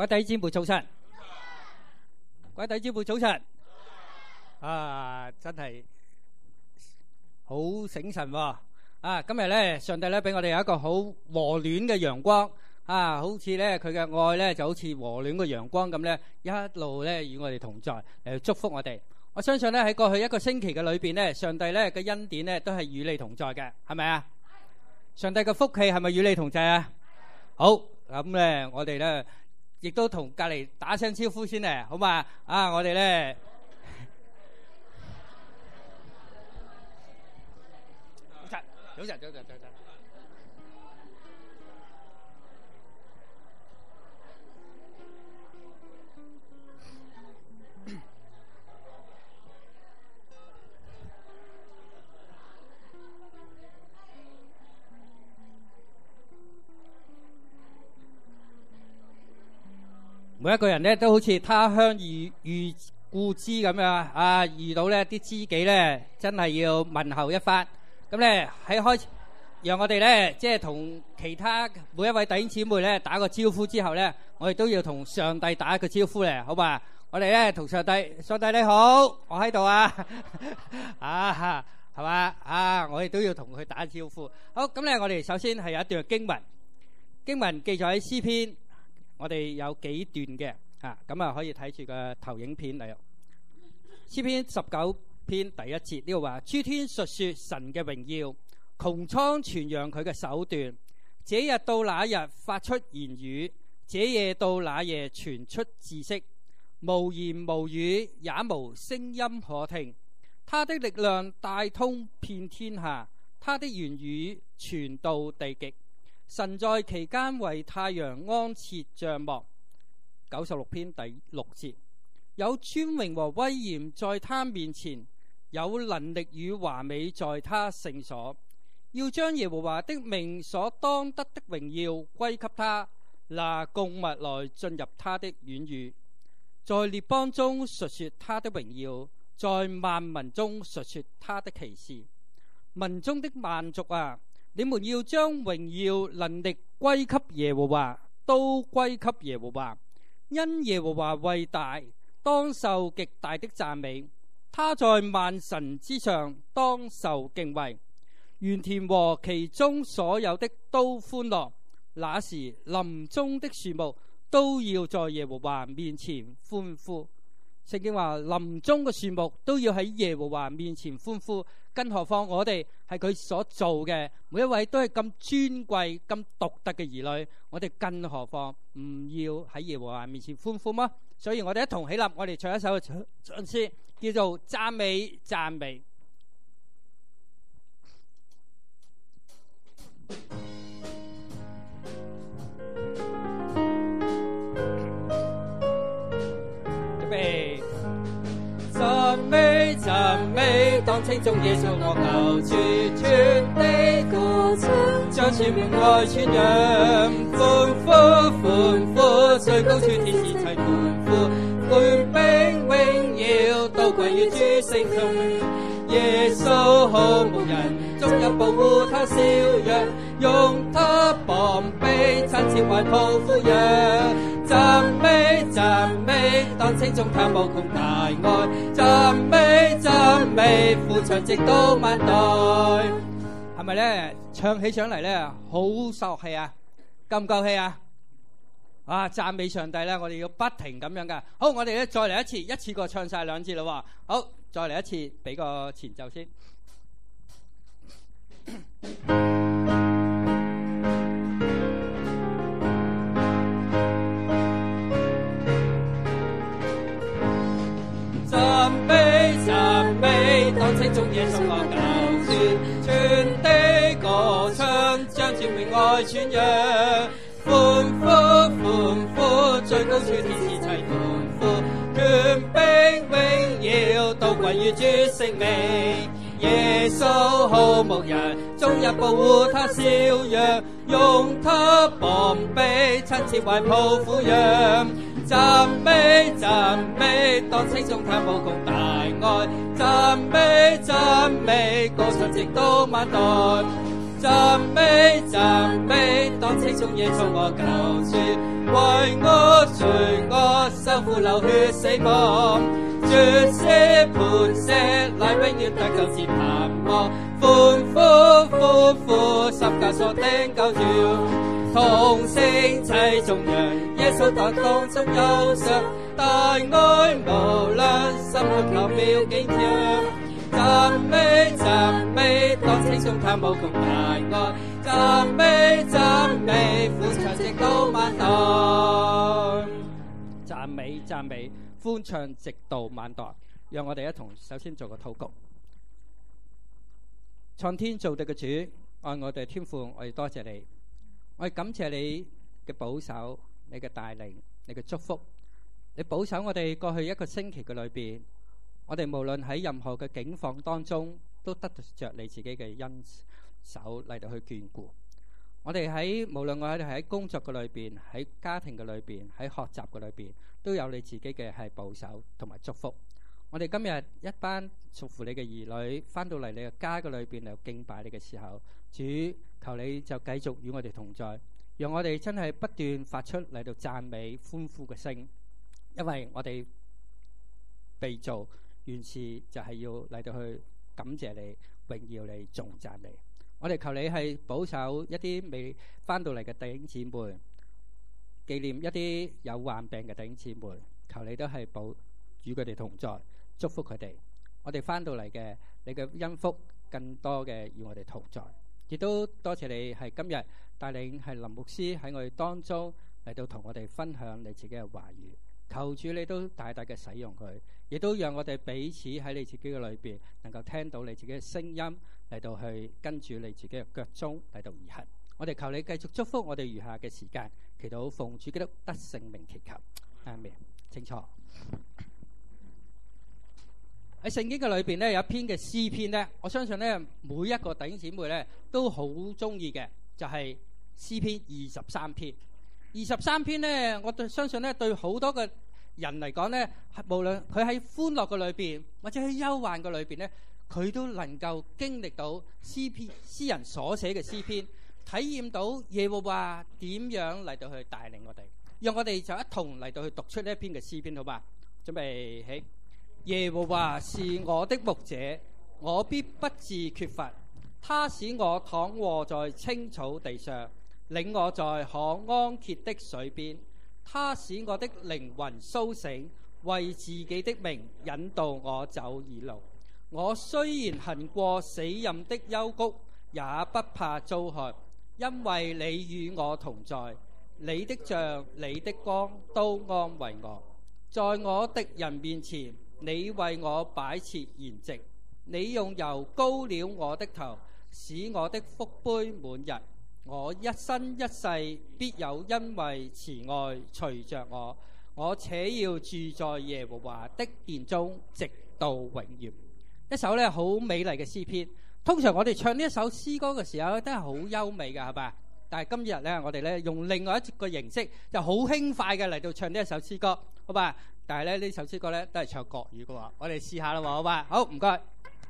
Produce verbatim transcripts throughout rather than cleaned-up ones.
各位弟兄姊妹早晨，各位弟兄姊妹早晨。啊，真係好醒神喎！啊，今日咧，上帝咧俾我哋有一個好和暖嘅陽光啊，好似咧佢嘅愛咧就好似和暖嘅陽光咁咧，一路咧與我哋同在，嚟祝福我哋。我相信咧喺過去一個星期嘅裏邊咧，上帝咧嘅恩典咧都係與你同在嘅，係咪啊？上帝嘅福氣係咪與你同在啊？好，咁咧我哋咧亦都同隔籬打聲招呼先咧，好嘛？啊，我哋咧。早晨，早晨，早晨。每一個人咧都好似他鄉遇遇故知咁樣啊！遇到咧啲知己咧，真係要問候一番。咁咧喺開始，讓我哋咧即係同其他每一位弟兄姊妹咧打個招呼之後咧，我哋都要同上帝打一個招呼咧，好嘛？我哋咧同上帝，上帝你好，我喺度啊，啊係嘛啊，我哋都要同佢打招呼。好，咁咧我哋首先係有一段經文，經文記載喺詩篇，我哋有幾段嘅啊，咁啊可以睇住個投影片嚟。詩篇十九篇第一節呢度話：諸天述說神嘅榮耀，穹蒼傳揚佢嘅手段。這日到那日發出言語，這夜到那夜傳出知識。無言無語，也無聲音可聽。他的力量大通遍天下，他的言語傳到地極。神在其間為太陽安設帳幕。九十六篇第六節：有尊榮和威嚴在他面前，有能力與華美在他聖所。要將耶和華的名所當得的榮耀歸給他，拿供物來進入他的院宇。在列邦中述說他的榮耀，在萬民中述說他的奇事。民中的萬族啊，你們要將榮耀能力歸給耶和華，都歸給耶和華。因耶和華為大，當受極大的讚美。他在萬神之上，當受敬畏。園田和其中所有的都歡樂，那時林中的樹木都要在耶和華面前歡呼。聖經話林中嘅樹木都要喺耶和華面前歡呼，更何況我哋係佢所做嘅，每一位都係咁尊貴、咁獨特嘅兒女，我哋更何況唔要喺耶和華面前歡呼嗎？所以我哋一同起立，我哋唱一首唱詩，叫做讚美讚美。準備，讚美讚美，當稱頌耶穌我救主，全地歌唱，將全榮愛傳揚，歡呼歡呼，最高處天使齊歡呼。權柄榮耀都歸於主聖眾，耶穌好牧人，終日保護他小羊，用他膀臂親切懷抱撫養。讚美讚美，當稱頌他無窮大愛，讚美讚美，父唱直到萬代。係咪咧？唱起上嚟咧，好受氣啊！夠唔夠氣啊？啊！讚美上帝咧，我哋要不停咁樣噶。好，我哋咧再嚟一次，一次過唱晒兩節咯。好，再嚟一次，俾個前奏先。讚美讚美，當稱頌耶穌我救主，全地歌唱，將全榮愛傳揚。歡呼歡呼，最高處天使齊歡呼，權柄榮耀都歸於主聖名。耶穌好牧人，終日保護他小羊，用他膀臂親切懷抱撫養。讚美讚美，當稱頌他無窮大愛，讚美讚美，歌唱直到萬代。 讚美讚美，當稱頌耶穌我救主，為我罪惡受苦流血死亡，絕死磐石乃永遠得救之盼望，歡呼歡呼，十架所釘救主。同聲齊頌揚，耶穌當當中憂傷，大愛無量，心裏奇妙景象。讚美讚美，當稱頌他無窮大愛，讚美讚美，歡唱直到晚代。讚美讚美，歡唱直到晚代。讓我哋一同首先做個禱告。創天造地嘅主，愛我哋天父，我哋多謝你。我哋感謝你嘅保守，你嘅帶領，你嘅祝福。你保守我哋過去一個星期嘅裏邊，我哋無論喺任何嘅境況當中，都得着你自己嘅恩手嚟到去眷顧。我哋喺無論我哋喺工作嘅裏邊，喺家庭嘅裏邊，喺學習嘅裏邊，都有你自己嘅係保守同埋祝福。我哋今日一班屬乎你嘅兒女翻到嚟你嘅家嘅裏邊嚟敬拜你嘅時候，主求你就繼續與我哋同在，讓我哋真係不斷發出嚟到讚美歡呼嘅聲，因為我哋被造原是就係要嚟到去感謝你、榮耀你、頌讚你。我哋求你係保守一啲未翻到嚟嘅弟兄姊妹，紀念一啲有患病嘅弟兄姊妹，求你都係保與佢哋同在，祝福佢哋。我哋翻到嚟嘅你嘅恩福更多嘅與我哋同在，亦都多謝你係今日帶領係林牧師喺我哋當中嚟到同我哋分享你自己嘅話語。求主你都大大嘅使用佢，亦都讓我哋彼此喺你自己嘅裏邊能夠聽到你自己嘅聲音嚟到去跟住你自己嘅腳蹤嚟到而行。我哋求你繼續祝福我哋餘下嘅時間，祈禱奉主基督得聖名祈求，阿們。請坐。喺聖經嘅裏邊咧，有一篇嘅詩篇咧，我相信咧每一個弟兄姊妹咧都好中意嘅，就係詩篇二十三篇。二十三篇咧，我對相信咧對好多嘅人嚟講咧，無論佢喺歡樂嘅裏邊，或者喺憂患嘅裏邊咧，佢都能夠經歷到詩篇詩人所寫嘅詩篇，體驗到耶和華點樣嚟到去帶領我哋。讓我哋就一同嚟到去讀出呢一篇嘅詩篇，好吧？準備起。耶和華是我的牧者，我必不致缺乏。他使我躺臥在青草地上，領我在可安歇的水邊。他使我的靈魂甦醒，為自己的名引導我走義路。我雖然行過死蔭的幽谷，也不怕遭害，因為你與我同在。你的杖、你的光都安慰我。在我敵人面前，你為我擺設筵席。你用油膏了我的頭，使我的福杯滿溢。我一生一世必有恩惠慈愛隨着我，我且要住在耶和華的殿中，直到永遠。一首咧好美麗嘅詩篇。通常我哋唱呢一首詩歌嘅時候咧，都係好優美㗎，係嘛？但係今日咧，我哋咧用另外一個形式，就好輕快嘅嚟到唱呢一首詩歌，好吧？但係咧呢首詩歌咧都係唱國語嘅喎，我哋試下啦，好吧？好，唔該。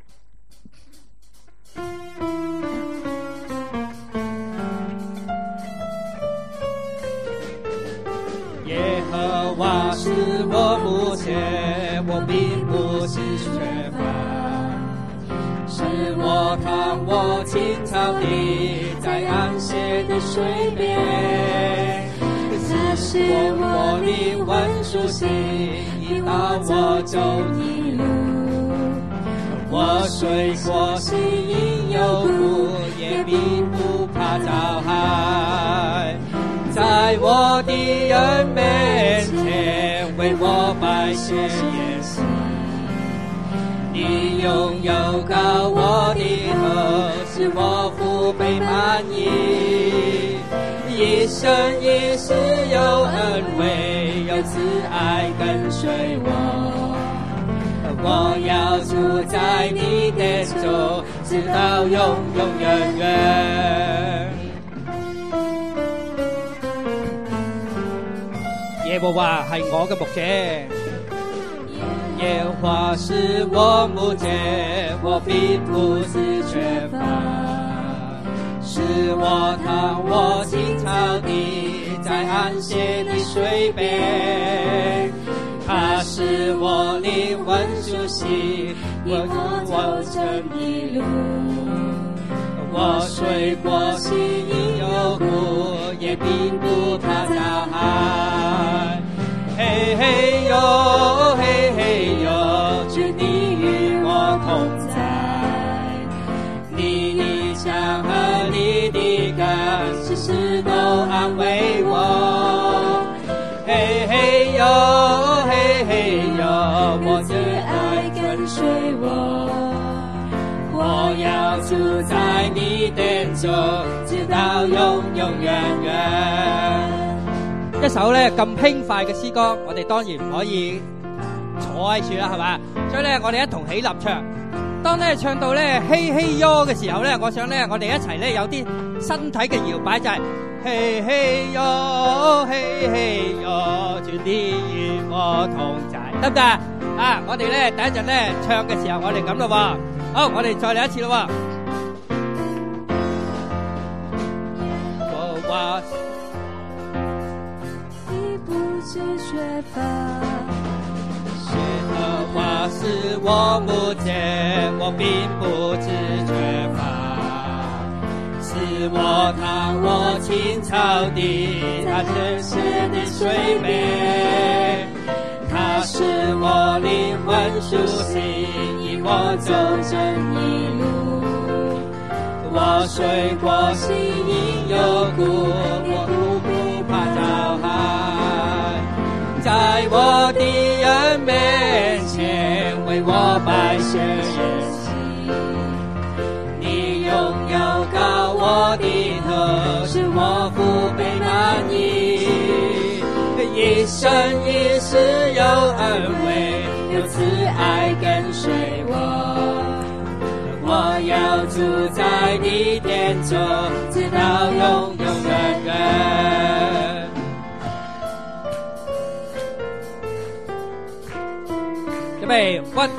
耶和華是我牧者，我並不致缺乏，使我躺臥青草地，在安歇的水邊。他使我靈魂甦醒，引導我走義路。我雖過死蔭幽谷，也必不怕遭害。在我的人面前，為我擺設筵席。你用油膏我的頭，使我福杯滿溢。一生一世有恩惠，有慈愛跟隨我。我要住在你的中，直到永永遠遠。耶和華係我嘅牧者，耶和華是我牧者，我必不致缺乏。 是我躺卧青草地，在安歇的水边。他使我灵魂苏醒，我主我正义路。我虽过心隐幽谷，也并不怕遭害。嘿嘿哟，嘿嘿哟，主你与我同在。你的枪和你的竿，时时都安慰我。嘿嘿哟，嘿嘿哟，我的爱跟随我。我要住在你殿中，直到永永遠遠。一首咧咁輕快嘅詩歌，我哋當然唔可以坐喺處啦，係嘛？所以咧，我哋一同起立唱。當咧唱到咧嘿嘿喲嘅時候咧，我想咧我哋一齊咧有啲身體嘅搖擺，就係嘿嘿喲，嘿嘿喲，主你與我同在，得唔得啊？我哋咧第一陣咧唱嘅時候，我哋咁咯喎。好，我哋再嚟一次咯喎。我話你不知缺乏，耶和華是我牧者，我並不知缺乏。是我躺卧青草地，他真實的水邊。他使我靈魂蘇醒，引我走正義路。我雖過心隱幽谷，我不不怕遭害。在我的人面前，為我擺設筵席。你擁有高我的頭，使我腹背滿溢。一生一世有安慰，有慈愛跟隨我。我要住在你殿中，直到永永遠遠。準備，one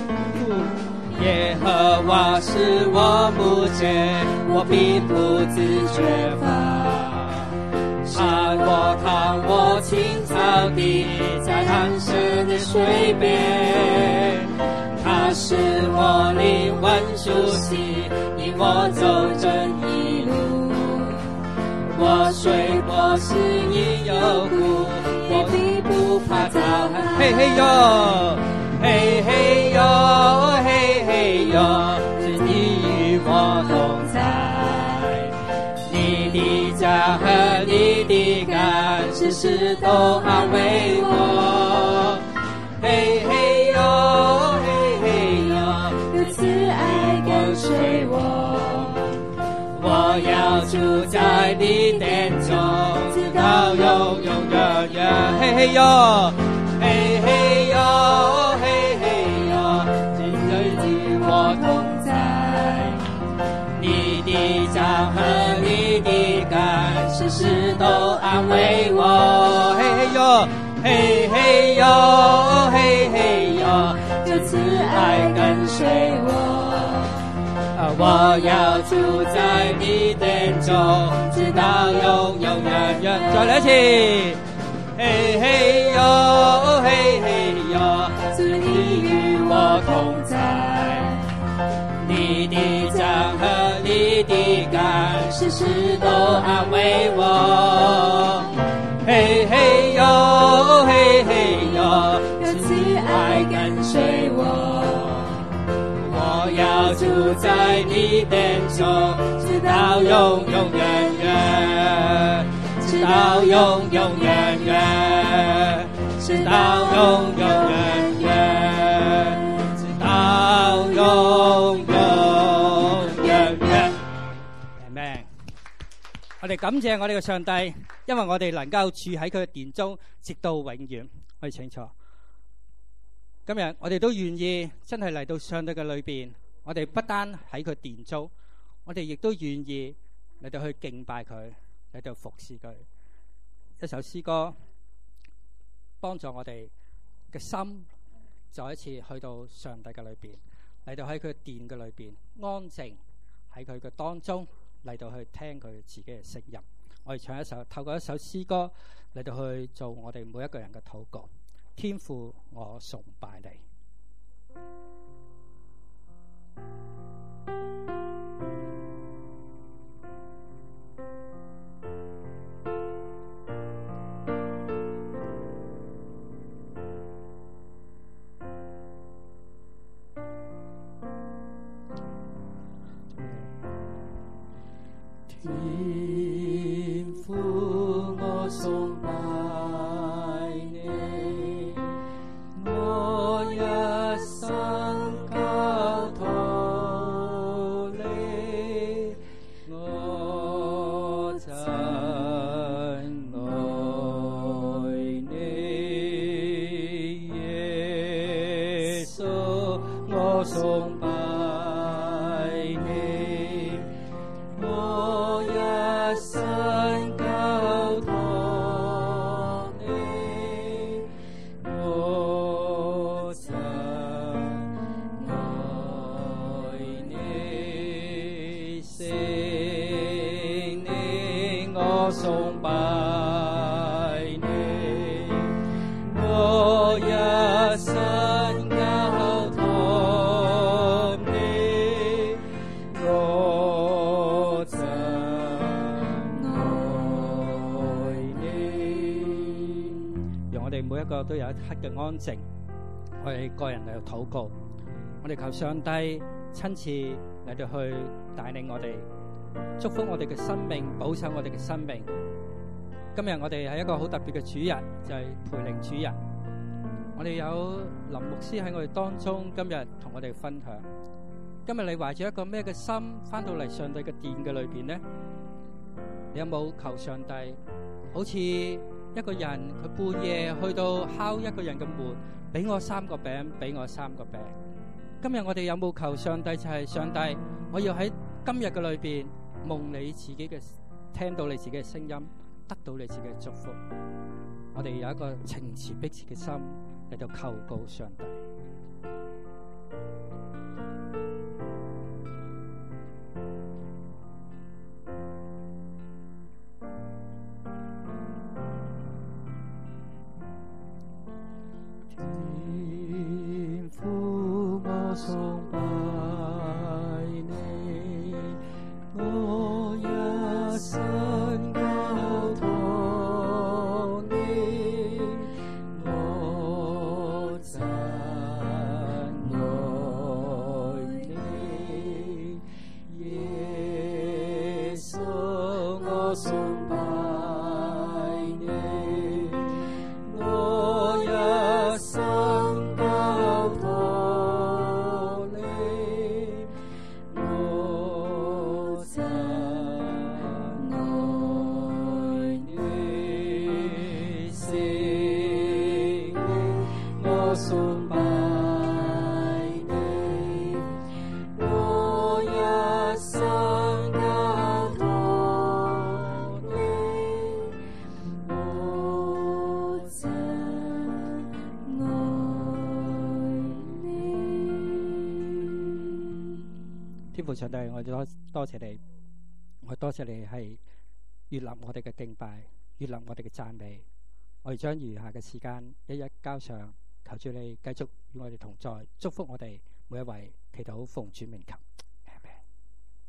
two。耶和華是我牧者，我並不致缺乏。他我躺卧青草地，在安適的水邊。他使我靈魂蘇醒，引我走正義路。我雖過心隱幽谷，我必不怕遭害。嘿嘿喲，嘿嘿喲，嘿嘿喲，是你與我同在。你的杖和你的竿，時時都安慰我。嘿嘿喲，嘿嘿喲，有慈愛跟隨我。我要住在你殿中，直到永永遠遠。嘿嘿喲，嘿嘿喲，嘿嘿喲，今日與我同在。你的杖和你的竿，時時都安慰我。嘿嘿喲，嘿嘿喲，嘿嘿喲，有慈愛跟隨我。我要住在你殿中，直到永永遠遠。再來一次，嘿嘿喲，嘿嘿喲，是你與我同在。你的杖和你的竿，時時都安慰我。嘿嘿喲，嘿嘿喲，有慈愛跟隨我。我要住在你殿中，直到永永遠遠，直到永永遠遠，直到永永遠遠，直到永永遠遠。Amen。我哋感謝我哋嘅上帝，因為我哋能夠處喺佢嘅殿中，直到永遠。我哋請坐。今日我哋都願意真係嚟到上帝嘅裏邊，我哋不單喺佢殿中，我哋亦都願意嚟到去敬拜佢，嚟到服侍佢。一首詩歌幫助我哋嘅心再一次去到上帝嘅裏邊，嚟到喺佢殿嘅裏邊安靜喺佢嘅當中， 嚟到去聽佢自己嘅聲音。我哋唱一首，透過一首詩歌嚟到去做我哋每一個人嘅禱告。天父，我崇拜你。 天父，我崇拜你，我一生交託你，我真愛你，耶穌，我崇拜你。我一生交託你，我真愛你，聖靈，我崇拜你，我一生交託你，我真我哋每一個都有一刻嘅安靜，我哋個人嚟到禱告，我哋求上帝親自嚟到去帶領我哋，祝福我哋嘅生命，保守我哋嘅生命。今日我哋係一個好特別嘅主日，就係培靈主日。我哋有林牧師喺我哋當中，今日同我哋分享。今日你懷住一個咩嘅心翻到嚟上帝嘅殿嘅裏邊呢？你有冇求上帝好似一個人佢半夜去到敲一個人嘅門，俾我三個餅，俾我三個餅。今日我哋有冇求上帝，就係上帝，我要喺今日嘅裏邊蒙你自己嘅，聽到你自己嘅聲音，得到你自己嘅祝福。我哋有一個情詞迫切嘅心嚟到求告上帝。 天父，我崇拜你，我一生交託你，我真愛你，耶穌，我崇拜你，我一生交託你，我真愛你，聖靈，我崇拜你，我一生交託你，我真愛你。 天父上帝，我哋多多謝你，我多謝你係悅納我哋嘅敬拜，悅納我哋嘅讚美。我哋將餘下嘅時間一一交上，求主你繼續與我哋同在，祝福我哋每一位，祈禱奉主名求。